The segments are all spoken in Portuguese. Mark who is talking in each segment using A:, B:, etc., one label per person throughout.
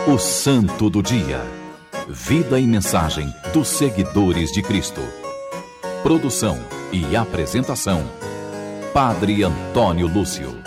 A: O Santo do Dia. Vida e mensagem dos seguidores de Cristo. Produção e apresentação: Padre Antônio Lúcio.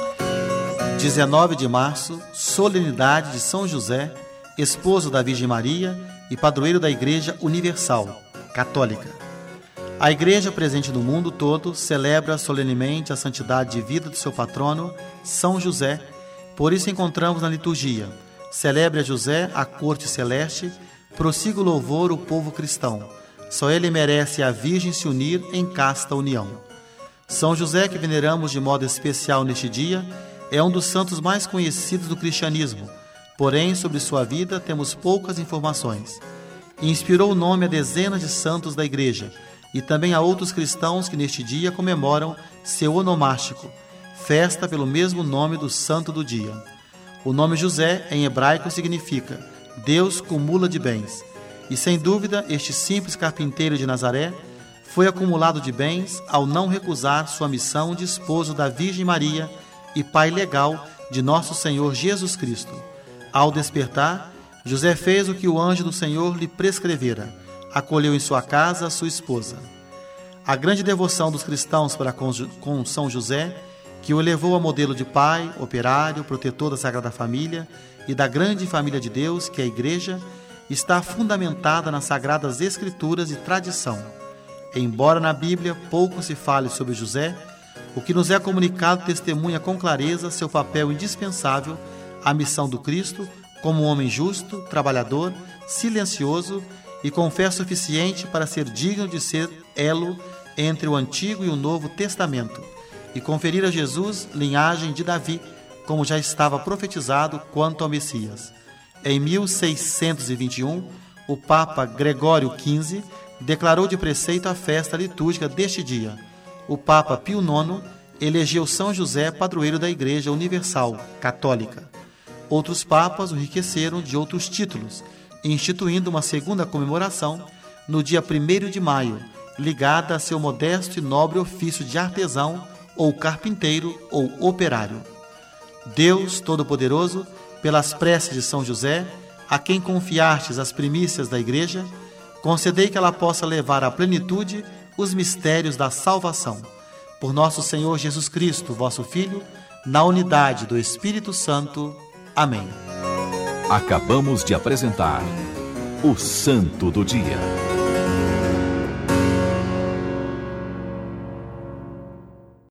B: 19 de março, solenidade de São José, esposo da Virgem Maria e padroeiro da Igreja Universal, Católica. A Igreja, presente no mundo todo, celebra solenemente a santidade de vida do seu patrono, São José. Por isso encontramos na liturgia: celebre a José a corte celeste, prossiga o louvor o povo cristão. Só ele merece a Virgem se unir em casta união. São José, que veneramos de modo especial neste dia, é um dos santos mais conhecidos do cristianismo. Porém, sobre sua vida temos poucas informações. Inspirou o nome a dezenas de santos da Igreja e também a outros cristãos que neste dia comemoram seu onomástico, festa pelo mesmo nome do santo do dia. O nome José, em hebraico, significa Deus cumula de bens. E sem dúvida, este simples carpinteiro de Nazaré foi acumulado de bens ao não recusar sua missão de esposo da Virgem Maria e pai legal de nosso Senhor Jesus Cristo. Ao despertar, José fez o que o anjo do Senhor lhe prescrevera: acolheu em sua casa a sua esposa. A grande devoção dos cristãos para com São José, que o elevou a modelo de pai, operário, protetor da Sagrada Família e da grande família de Deus, que é a Igreja, está fundamentada nas Sagradas Escrituras e tradição. Embora na Bíblia pouco se fale sobre José, o que nos é comunicado testemunha com clareza seu papel indispensável à missão do Cristo como um homem justo, trabalhador, silencioso e com fé suficiente para ser digno de ser elo entre o Antigo e o Novo Testamento e conferir a Jesus linhagem de Davi, como já estava profetizado quanto ao Messias. Em 1621, o Papa Gregório XV declarou de preceito a festa litúrgica deste dia. O Papa Pio IX elegeu São José padroeiro da Igreja Universal, Católica. Outros papas o enriqueceram de outros títulos, instituindo uma segunda comemoração no dia 1º de maio, ligada a seu modesto e nobre ofício de artesão, ou carpinteiro, ou operário. Deus Todo-Poderoso, pelas preces de São José, a quem confiastes as primícias da Igreja, concedei que ela possa levar à plenitude os mistérios da salvação. Por nosso Senhor Jesus Cristo, vosso Filho, na unidade do Espírito Santo. Amém.
A: Acabamos de apresentar o Santo do Dia.